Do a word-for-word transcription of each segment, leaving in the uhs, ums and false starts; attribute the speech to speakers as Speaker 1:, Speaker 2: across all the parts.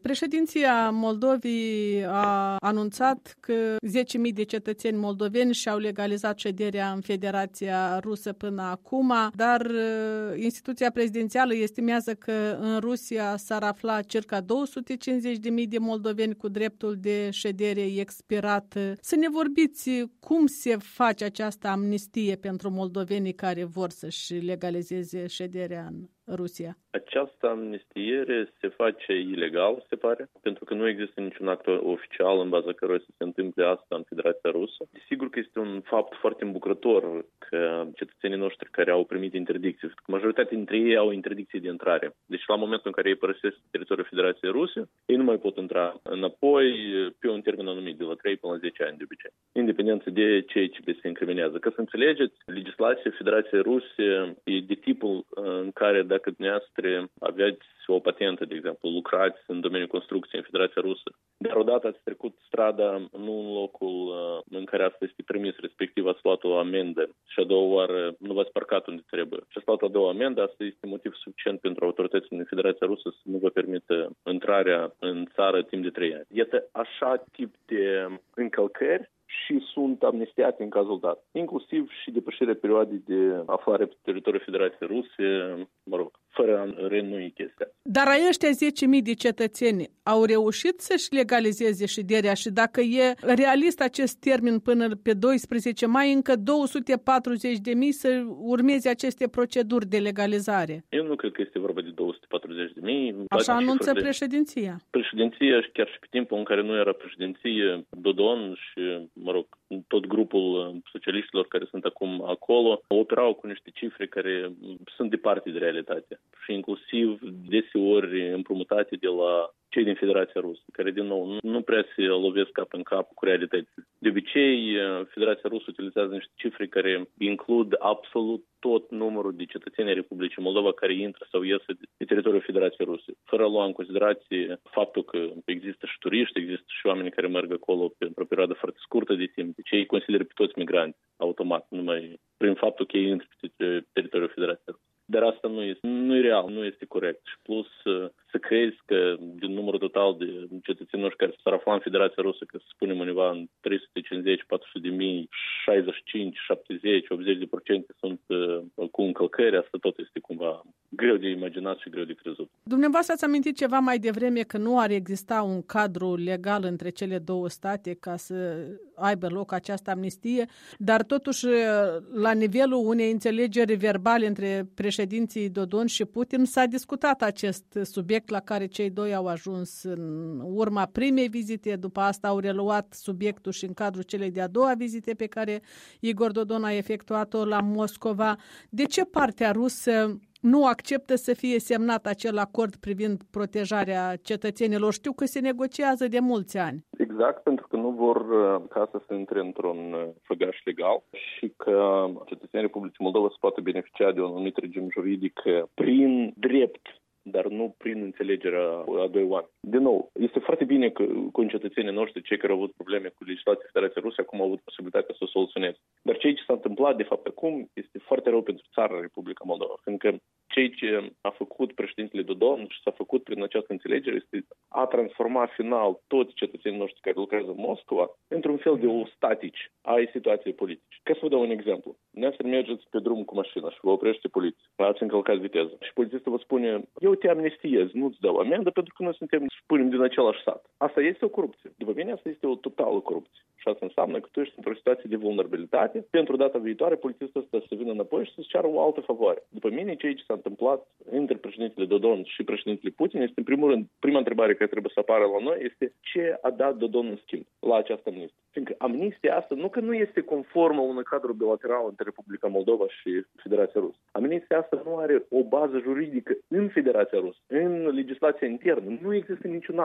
Speaker 1: Președinția Moldovei a anunțat că zece mii de cetățeni moldoveni și-au legalizat șederea în Federația Rusă până acum, dar instituția prezidențială estimează că în Rusia s-ar afla circa două sute cincizeci de mii de moldoveni cu dreptul de ședere expirat. Să ne vorbiți cum se face această amnistie pentru moldovenii care vor să-și legalizeze șederea în Rusia?
Speaker 2: Această amnistiere se face ilegal, se pare, pentru că nu există niciun act oficial în baza căruia să se întâmple asta în Federația Rusă. Desigur că este un fapt foarte îmbucurător că cetățenii noștri care au primit interdicții, că majoritatea dintre ei au interdicții de intrare. Deci la momentul în care ei părăsesc teritoriul Federației Ruse, ei nu mai pot intra înapoi pe un termen anumit, de la trei până la zece ani de obicei, independent de ceea ce le se incriminează. Ca să înțelegeți, legislația Federației Ruse e de tipul în care dacă dumneavoastră aveți o patentă, de exemplu, lucrați în domeniul construcției în Federația Rusă, dar odată ați trecut strada nu în locul în care asta este permis, respectiv ați luat o amendă și a doua oară nu v-ați parcat unde trebuie și ați luat a doua amendă, asta este motiv suficient pentru autoritățile din Federația Rusă să nu vă permită intrarea în țară timp de trei ani. Iată, așa tip de încălcări și sunt amnistiate în cazul dat, inclusiv și depășirea perioadei de aflare pe teritoriul Federației Ruse, mă rog, fără a reînnoi chestia.
Speaker 1: Dar ăștia zece mii de cetățeni au reușit să-și legalizeze șederea și dacă e realist acest termen până pe doisprezece mai, încă două sute patruzeci de mii să urmeze aceste proceduri de legalizare.
Speaker 2: Eu nu cred că este vorba de două sute patruzeci de mii.
Speaker 1: Așa anunță președinția.
Speaker 2: Președinția și chiar și pe timpul în care nu era președinție, Dodon și, mă rog, tot grupul socialiștilor care sunt acum acolo, operau cu niște cifre care sunt departe de realitate și inclusiv deseori împrumutate de la cei din Federația Rusă, care, din nou, nu prea se lovesc cap în cap cu realitățile. De obicei, Federația Rusă utilizează niște cifre care includ absolut tot numărul de cetățeni ai Republicii Moldova care intră sau ies de teritoriul Federației Ruse, fără a lua în considerație faptul că există și turiști, există și oameni care merg acolo pentru o perioadă foarte scurtă de timp. Deci ei consideră pe toți migranți automat, numai prin faptul că ei intră pe teritoriul Federației Ruse. Dar asta nu este, nu e real, nu este corect. Și plus să crezi că din numărul total de cetățeni noștri care s-ar afla în Federația Rusă, că să spunem undeva în trei sute cincizeci patru sute de mii, șaizeci și cinci șaptezeci optzeci de procente sunt uh, cu încălcări, asta tot este cumva greu de imaginat și greu de crezut.
Speaker 1: Dumneavoastră ați amintit ceva mai devreme că nu ar exista un cadru legal între cele două state ca să aibă loc această amnistie, dar totuși la nivelul unei înțelegeri verbale între președinții Dodon și Putin s-a discutat acest subiect la care cei doi au ajuns în urma primei vizite, după asta au reluat subiectul și în cadrul celei de-a doua vizite pe care Igor Dodon a efectuat-o la Moscova. De ce partea rusă nu acceptă să fie semnat acel acord privind protejarea cetățenilor? Știu că se negociază de mulți ani.
Speaker 2: Exact, pentru că nu vor ca să se intre într-un făgaș legal și că cetățenii Republicii Moldova să poată beneficia de un anumit regim juridic prin drept, dar nu prin înțelegerea a doi oameni. Din nou, este foarte bine că concetățenii noștri, cei care au avut probleme cu legislația Federației Ruse, acum au avut posibilitatea să o soluționeze. Dar ceea ce s-a întâmplat, de fapt, acum, este foarte rău pentru țara Republica Moldova. Fiindcă ceea ce a făcut președintele Dodon și s-a făcut prin această înțelegere este a transforma final toți cetățenii noștri care lucrează în Moscova într-un fel de ostatici ai situației politice. Ca să vă dau un exemplu. Dumneavoastră mergeți pe drum cu mașina și vă oprește poliția. Ați încălcat viteză. Și polițistul vă spune, eu te amnistiez, nu-ți dau amendă pentru că noi suntem, spunem, din același sat. Asta este o corupție. După mine, asta este o totală corupție. Și asta înseamnă că tu ești într-o situație de vulnerabilitate. Pentru data viitoare, polițistul ăsta să vină înapoi și să-ți ceară o altă favoare. După mine, ceea ce s-a întâmplat între președintele Dodon și președintele Putin este, în primul rând, prima întrebare care trebuie să apară la noi este ce a dat Dodon în schimb la această amnistie. Fiindcă amnistia asta nu că nu este conformă unui cadru bilateral între Republica Moldova și Federația Rusă. Amnistia asta nu are o bază juridică în Federația Rusă. În legislația internă nu există niciun act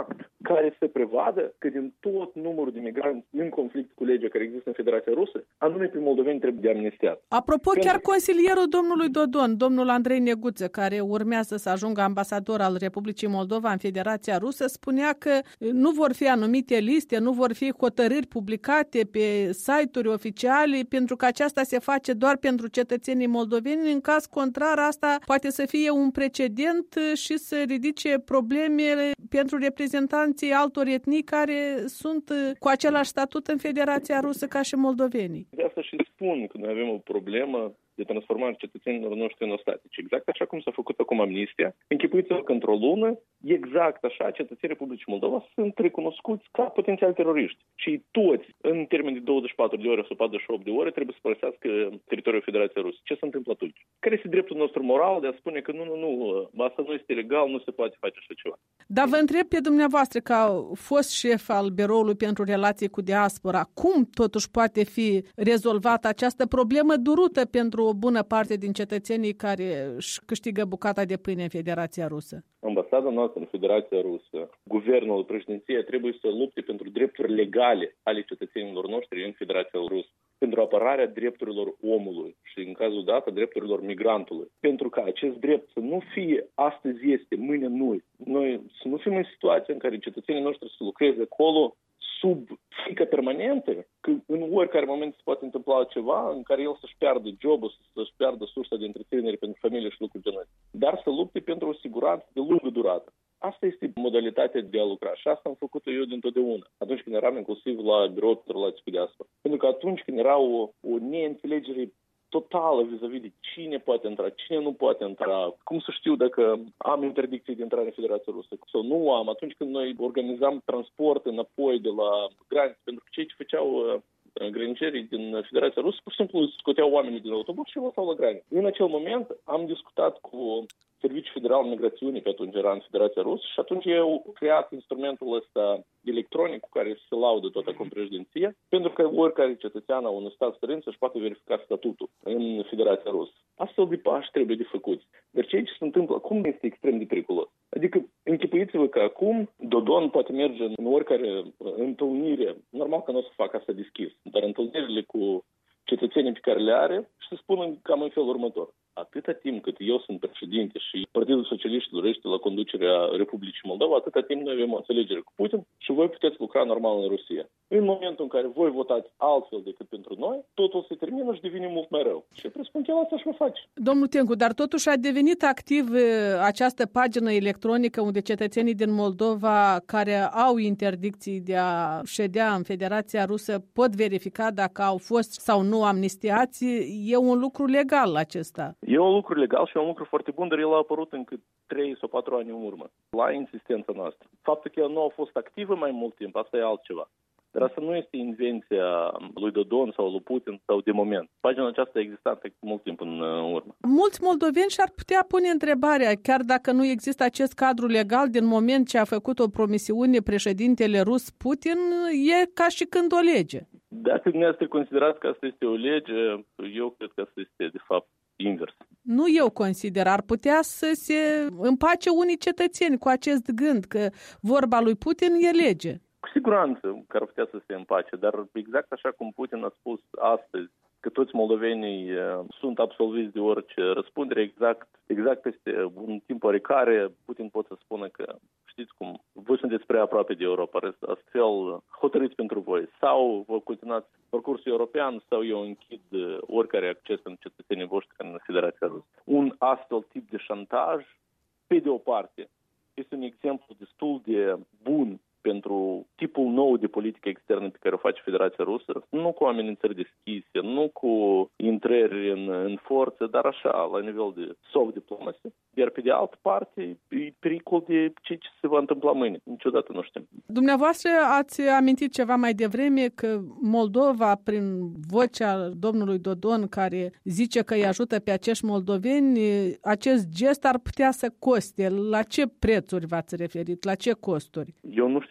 Speaker 2: care să prevadă că din tot numărul de migranți în conflict cu legea care există în Federația Rusă, anume pe moldoveni trebuie de amnistiat.
Speaker 1: Apropo, Pentru... chiar consilierul domnului Dodon, domnul Andrei Neguță, care urmează să ajungă ambasador al Republicii Moldova în Federația Rusă, spunea că nu vor fi anumite liste, nu vor fi hotărâri publicate pe site-uri oficiale, pentru că aceasta se face doar pentru cetățenii moldoveni. În caz contrar, asta poate să fie un precedent și să ridice probleme pentru reprezentanții altor etnii care sunt cu același statut în Federația Rusă ca și moldovenii.
Speaker 2: De asta și spun că noi avem o problemă de transformare cetățenilor noștri în ostatici. Exact așa cum s-a făcut acum amnistia. Închipuiți-vă că într-o lună, exact așa, cetățenii Republicii Moldova sunt recunoscuți ca potențial teroriști. Și toți, în termen de douăzeci și patru de ore sau patruzeci și opt de ore, trebuie să părăsească teritoriul Federației Rusă. Ce se întâmplă atunci? Care este dreptul nostru moral de a spune că nu, nu, nu, asta nu este legal, nu se poate face așa ceva?
Speaker 1: Dar vă întreb pe dumneavoastră, ca fost șef al Biroului pentru Relații cu Diaspora, cum totuși poate fi rezolvată această problemă durută pentru o bună parte din cetățenii care își câștigă bucata de pâine în Federația Rusă?
Speaker 2: Ambasada noastră în Federația Rusă, guvernul, președinția trebuie să lupte pentru drepturi legale ale cetățenilor noștri în Federația Rusă, pentru apărarea drepturilor omului și, în cazul dat, a drepturilor migrantului. Pentru ca acest drept să nu fie astăzi este, mâine nu. Noi să nu fim în situația în care cetățenii noștri să lucreze acolo sub frică permanentă, că în oricare moment se poate întâmpla ceva în care el să-și piardă jobul, să-și piardă sursa de întreținere pentru familie și lucruri genul. Dar să lupte pentru o siguranță de lungă durată. Asta este modalitatea de a lucra și asta am făcut eu dintotdeauna, atunci când eram inclusiv la Biroul de Relații cu Diaspora. Pentru că atunci când era o, o neînțelegere totală vis-a-vis de cine poate intra, cine nu poate intra, cum să știu dacă am interdicții de intrare în Federația Rusă sau nu am, atunci când noi organizam transport înapoi de la graniță, pentru că cei ce făceau uh, granicerii din Federația Rusă, pur și simplu scoteau oamenii din autobuz și lăsau la graniță. În acel moment am discutat cu Serviciul Federal Migrațiunii, pe atunci era în Federația Rusă, și atunci eu creat instrumentul ăsta electronic cu care se laudă tot acum președinția, pentru că oricare cetățean a unui stat străin să-și poate verifica statutul în Federația Rusă. Astfel de pași trebuie de făcuți. Dar ceea ce se întâmplă acum este extrem de periculos. Adică închipuiți-vă că acum Dodon poate merge în oricare întâlnire, normal că nu o să facă asta deschis, dar întâlnirile cu cetățenii pe care le are și să spună cam în felul următor. Atâta timp cât eu sunt președinte și Partidul Socialiștilor este la conducerea Republicii Moldova, atâta timp noi avem o înțelegere cu Putin și voi puteți lucra normal în Rusia. În momentul în care voi votați altfel decât pentru noi, totul se termină și devine mult mai rău. Și presupun că el asta și va face.
Speaker 1: Domnul Tencu, dar totuși a devenit activ această pagină electronică unde cetățenii din Moldova care au interdicții de a ședea în Federația Rusă pot verifica dacă au fost sau nu amnistiați. E un lucru legal acesta.
Speaker 2: E un lucru legal și e un lucru foarte bun, dar el a apărut încă trei sau patru ani în urmă, la insistența noastră. Faptul că el nu a fost activă mai mult timp, asta e altceva. Dar asta nu este invenția lui Dodon sau lui Putin sau de moment. Pagina aceasta a existat mult timp în urmă.
Speaker 1: Mulți moldoveni și-ar putea pune întrebarea, chiar dacă nu există acest cadru legal, din moment ce a făcut o promisiune președintele rus Putin, e ca și când o lege.
Speaker 2: Dacă dumneavoastră considerați că asta este o lege, eu cred că asta este de fapt invers.
Speaker 1: Nu eu consider, ar putea să se împace unii cetățeni cu acest gând că vorba lui Putin e lege.
Speaker 2: Cu siguranță că ar putea să se împace, dar exact așa cum Putin a spus astăzi, că toți moldovenii sunt absolviți de orice răspundere, exact, exact peste un timp oricare Putin poate să spună că știți cum, voi sunteți prea aproape de Europa, astfel hotărâți pentru voi. Sau vă continuați parcursul european sau eu închid oricare acces în cetățenii voștri în Federația Rusă. Un astfel tip de șantaj, pe de o parte, este un exemplu destul de bun pentru tipul nou de politică externă pe care o face Federația Rusă, nu cu amenințări deschise, nu cu intrări în, în forță, dar așa, la nivel de soft diplomacy. Iar pe de altă parte, e pericol de ce se va întâmpla mâine. Niciodată nu știm.
Speaker 1: Dumneavoastră ați amintit ceva mai devreme că Moldova, prin vocea domnului Dodon, care zice că îi ajută pe acești moldoveni, acest gest ar putea să coste. La ce prețuri v-ați referit? La ce costuri?
Speaker 2: Eu nu știu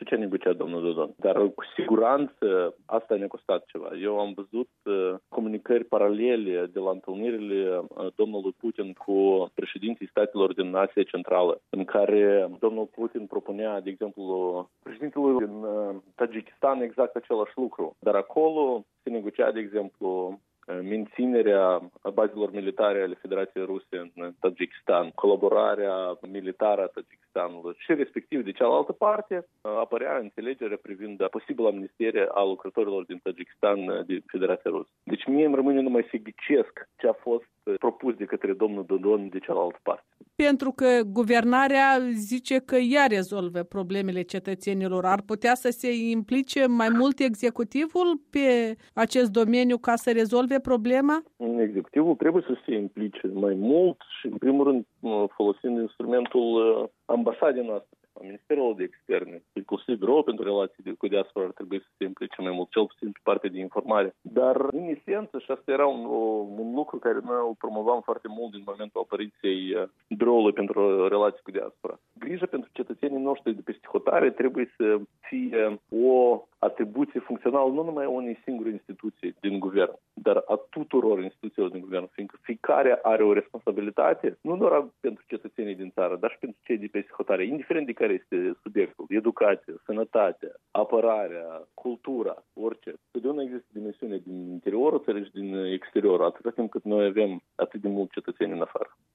Speaker 2: știu ce a negociat domnul Dodon, dar cu siguranță asta ne-a costat ceva. Eu am văzut uh, comunicări paralele de la întâlnirile uh, domnului Putin cu președinții statelor din Asia Centrală, în care domnul Putin propunea, de exemplu, președintelui din uh, Tajikistan exact același lucru. Dar acolo se negocia, de exemplu, menținerea bazelor militare ale Federației Ruse în Tajikistan, colaborarea militară a Tajikistanului și respectiv de cealaltă parte apărea înțelegerea privind posibilă amnistiere a lucrătorilor din Tajikistan de Federația Rusă. Deci mie îmi rămâne numai să ghicesc ce a fost propus de către domnul Dodon de cealaltă parte.
Speaker 1: Pentru că guvernarea zice că ea rezolvă problemele cetățenilor. Ar putea să se implice mai mult executivul pe acest domeniu ca să rezolve problema?
Speaker 2: Executivul trebuie să se implice mai mult și, în primul rând, folosind instrumentul ambasadei noastre, a Ministerului de Externe, inclusiv Biroul pentru relații cu diaspora ar trebui să se implice mai mult, cel puțin pe partea de informare. Dar, în esență, și asta era un, un lucru care noi îl promovam foarte mult din momentul apariției Biroului pentru relații cu diaspora. Grija pentru cetățenii noștri de peste hotare trebuie să fie o atribuție funcțională nu numai a unei singure instituții din guvern, dar a tuturor instituțiilor din guvern, fiindcă fiecare are o responsabilitate, nu doar pentru cetățenii din țară, dar și pentru cei de peste hotare, indiferent de care este subiectul, educația, sănătatea, apărarea, cultura, orice. Totdeauna există dimensiune din interiorul țării și din exterior, atâta timp cât noi avem atât de mult cetățeni în afară.